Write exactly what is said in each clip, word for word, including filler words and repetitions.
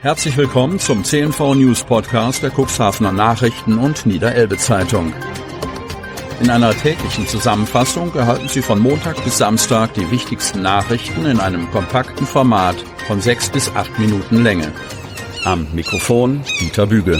Herzlich willkommen zum C N V News Podcast der Cuxhavener Nachrichten und Niederelbe Zeitung. In einer täglichen Zusammenfassung erhalten Sie von Montag bis Samstag die wichtigsten Nachrichten in einem kompakten Format von sechs bis acht Minuten Länge. Am Mikrofon Dieter Büge.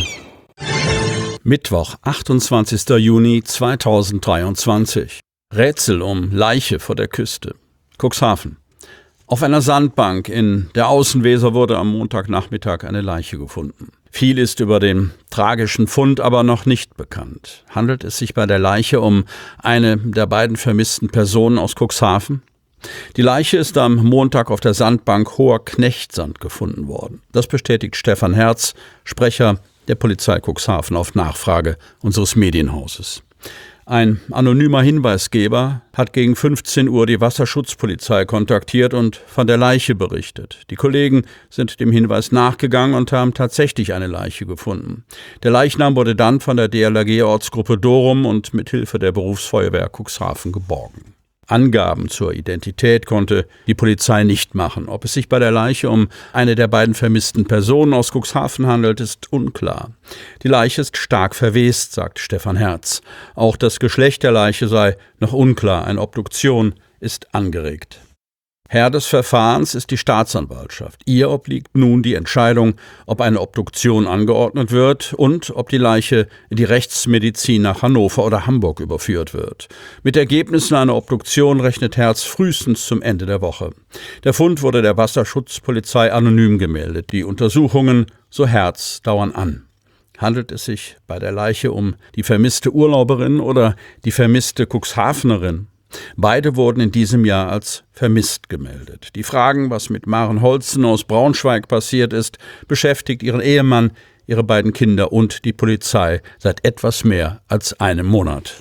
Mittwoch, achtundzwanzigster Juni zweitausenddreiundzwanzig. Rätsel um Leiche vor der Küste. Cuxhaven. Auf einer Sandbank in der Außenweser wurde am Montagnachmittag eine Leiche gefunden. Viel ist über den tragischen Fund aber noch nicht bekannt. Handelt es sich bei der Leiche um eine der beiden vermissten Personen aus Cuxhaven? Die Leiche ist am Montag auf der Sandbank Hoher Knechtsand gefunden worden. Das bestätigt Stefan Herz, Sprecher der Polizei Cuxhaven, auf Nachfrage unseres Medienhauses. Ein anonymer Hinweisgeber hat gegen fünfzehn Uhr die Wasserschutzpolizei kontaktiert und von der Leiche berichtet. Die Kollegen sind dem Hinweis nachgegangen und haben tatsächlich eine Leiche gefunden. Der Leichnam wurde dann von der D L R G-Ortsgruppe Dorum und mit Hilfe der Berufsfeuerwehr Cuxhaven geborgen. Angaben zur Identität konnte die Polizei nicht machen. Ob es sich bei der Leiche um eine der beiden vermissten Personen aus Cuxhaven handelt, ist unklar. Die Leiche ist stark verwest, sagt Stefan Herz. Auch das Geschlecht der Leiche sei noch unklar. Eine Obduktion ist angeregt. Herr des Verfahrens ist die Staatsanwaltschaft. Ihr obliegt nun die Entscheidung, ob eine Obduktion angeordnet wird und ob die Leiche in die Rechtsmedizin nach Hannover oder Hamburg überführt wird. Mit Ergebnissen einer Obduktion rechnet Herz frühestens zum Ende der Woche. Der Fund wurde der Wasserschutzpolizei anonym gemeldet. Die Untersuchungen, so Herz, dauern an. Handelt es sich bei der Leiche um die vermisste Urlauberin oder die vermisste Cuxhavenerin? Beide wurden in diesem Jahr als vermisst gemeldet. Die Fragen, was mit Maren Holzen aus Braunschweig passiert ist, beschäftigt ihren Ehemann, ihre beiden Kinder und die Polizei seit etwas mehr als einem Monat.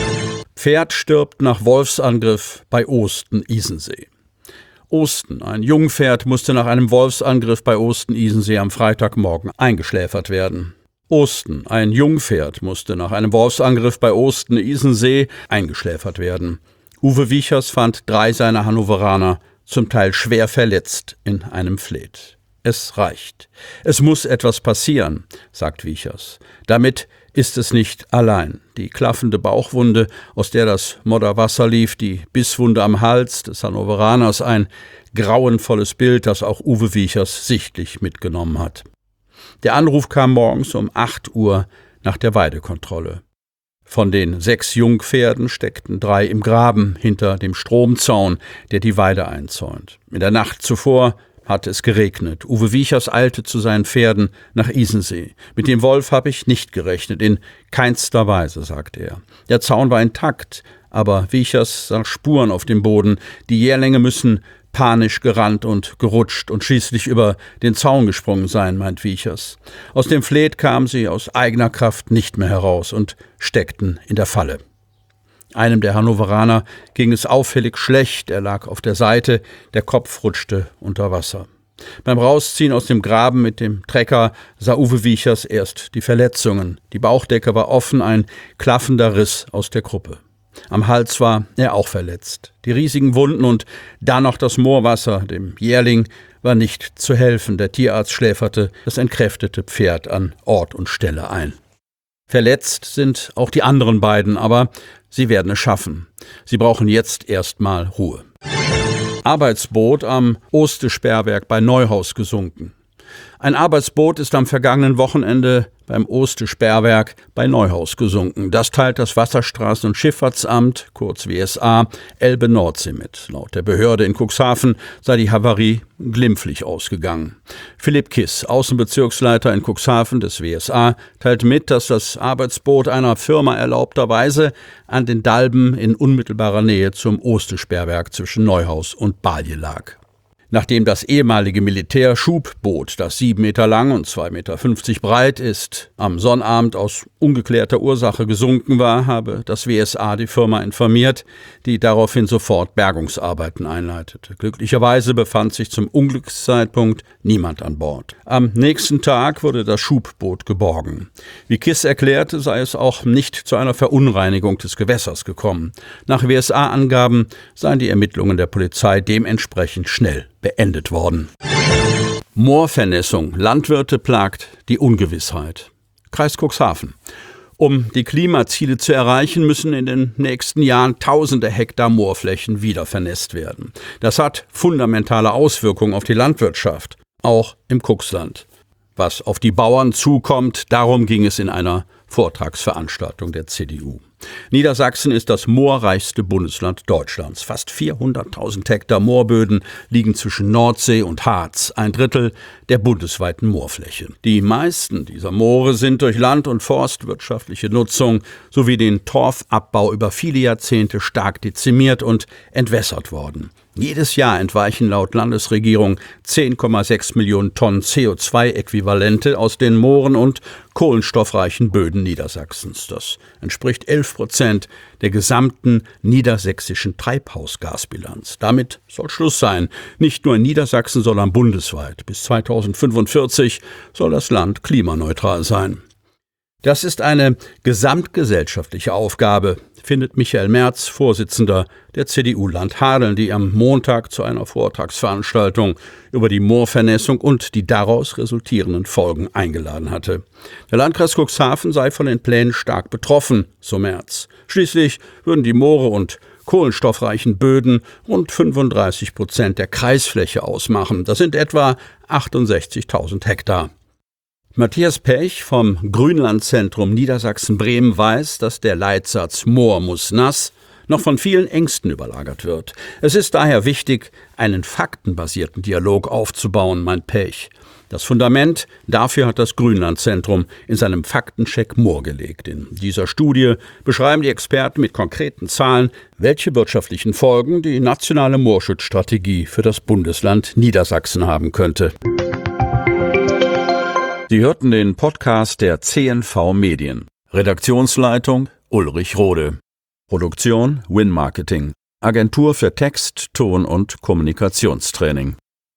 Pferd stirbt nach Wolfsangriff bei Osten-Isensee. Osten. Ein Jungpferd musste nach einem Wolfsangriff bei Osten-Isensee am Freitagmorgen eingeschläfert werden. Osten. Ein Jungpferd musste nach einem Wolfsangriff bei Osten-Isensee eingeschläfert werden. Uwe Wiechers fand drei seiner Hannoveraner zum Teil schwer verletzt in einem Fleet. Es reicht. Es muss etwas passieren, sagt Wiechers. Damit ist es nicht allein. Die klaffende Bauchwunde, aus der das Modderwasser lief, die Bisswunde am Hals des Hannoveraners, ein grauenvolles Bild, das auch Uwe Wiechers sichtlich mitgenommen hat. Der Anruf kam morgens um acht Uhr nach der Weidekontrolle. Von den sechs Jungpferden steckten drei im Graben hinter dem Stromzaun, der die Weide einzäunt. In der Nacht zuvor hatte es geregnet. Uwe Wiechers eilte zu seinen Pferden nach Isensee. Mit dem Wolf habe ich nicht gerechnet, in keinster Weise, sagt er. Der Zaun war intakt, aber Wiechers sah Spuren auf dem Boden. Die Jährlinge müssen panisch gerannt und gerutscht und schließlich über den Zaun gesprungen sein, meint Wiechers. Aus dem Fleet kamen sie aus eigener Kraft nicht mehr heraus und steckten in der Falle. Einem der Hannoveraner ging es auffällig schlecht, er lag auf der Seite, der Kopf rutschte unter Wasser. Beim Rausziehen aus dem Graben mit dem Trecker sah Uwe Wiechers erst die Verletzungen. Die Bauchdecke war offen, ein klaffender Riss aus der Kruppe. Am Hals war er auch verletzt. Die riesigen Wunden und dann noch das Moorwasser, dem Jährling, war nicht zu helfen. Der Tierarzt schläferte das entkräftete Pferd an Ort und Stelle ein. Verletzt sind auch die anderen beiden, aber sie werden es schaffen. Sie brauchen jetzt erstmal Ruhe. Arbeitsboot am Oste-Sperrwerk bei Neuhaus gesunken. Ein Arbeitsboot ist am vergangenen Wochenende beim Oste-Sperrwerk bei Neuhaus gesunken. Das teilt das Wasserstraßen- und Schifffahrtsamt, kurz W S A, Elbe-Nordsee mit. Laut der Behörde in Cuxhaven sei die Havarie glimpflich ausgegangen. Philipp Kiss, Außenbezirksleiter in Cuxhaven des W S A, teilt mit, dass das Arbeitsboot einer Firma erlaubterweise an den Dalben in unmittelbarer Nähe zum Oste-Sperrwerk zwischen Neuhaus und Balje lag. Nachdem das ehemalige Militärschubboot, das sieben Meter lang und zwei Meter fünfzig breit ist, am Sonnabend aus ungeklärter Ursache gesunken war, habe das W S A die Firma informiert, die daraufhin sofort Bergungsarbeiten einleitete. Glücklicherweise befand sich zum Unglückszeitpunkt niemand an Bord. Am nächsten Tag wurde das Schubboot geborgen. Wie Kiss erklärte, sei es auch nicht zu einer Verunreinigung des Gewässers gekommen. Nach W S A-Angaben seien die Ermittlungen der Polizei dementsprechend schnell beendet worden. Moorvernässung. Landwirte plagt die Ungewissheit. Kreis Cuxhaven. Um die Klimaziele zu erreichen, müssen in den nächsten Jahren tausende Hektar Moorflächen wieder vernässt werden. Das hat fundamentale Auswirkungen auf die Landwirtschaft, auch im Cuxland. Was auf die Bauern zukommt, darum ging es in einer Vortragsveranstaltung der C D U. Niedersachsen ist das moorreichste Bundesland Deutschlands. Fast vierhunderttausend Hektar Moorböden liegen zwischen Nordsee und Harz, ein Drittel der bundesweiten Moorfläche. Die meisten dieser Moore sind durch land- und forstwirtschaftliche Nutzung sowie den Torfabbau über viele Jahrzehnte stark dezimiert und entwässert worden. Jedes Jahr entweichen laut Landesregierung zehn Komma sechs Millionen Tonnen C O zwei Äquivalente aus den Mooren und kohlenstoffreichen Böden Niedersachsens. Das entspricht elf Prozent der gesamten niedersächsischen Treibhausgasbilanz. Damit soll Schluss sein. Nicht nur in Niedersachsen, sondern bundesweit. Bis zweitausendfünfundvierzig soll das Land klimaneutral sein. Das ist eine gesamtgesellschaftliche Aufgabe, findet Michael Merz, Vorsitzender der C D U-Land Hadeln, die am Montag zu einer Vortragsveranstaltung über die Moorvernässung und die daraus resultierenden Folgen eingeladen hatte. Der Landkreis Cuxhaven sei von den Plänen stark betroffen, so Merz. Schließlich würden die Moore und kohlenstoffreichen Böden rund fünfunddreißig Prozent der Kreisfläche ausmachen. Das sind etwa achtundsechzigtausend Hektar. Matthias Pech vom Grünlandzentrum Niedersachsen-Bremen weiß, dass der Leitsatz Moor muss nass noch von vielen Ängsten überlagert wird. Es ist daher wichtig, einen faktenbasierten Dialog aufzubauen, meint Pech. Das Fundament dafür hat das Grünlandzentrum in seinem Faktencheck Moor gelegt. In dieser Studie beschreiben die Experten mit konkreten Zahlen, welche wirtschaftlichen Folgen die nationale Moorschutzstrategie für das Bundesland Niedersachsen haben könnte. Sie hörten den Podcast der C N V Medien. Redaktionsleitung Ulrich Rode. Produktion Win Marketing. Agentur für Text, Ton und Kommunikationstraining.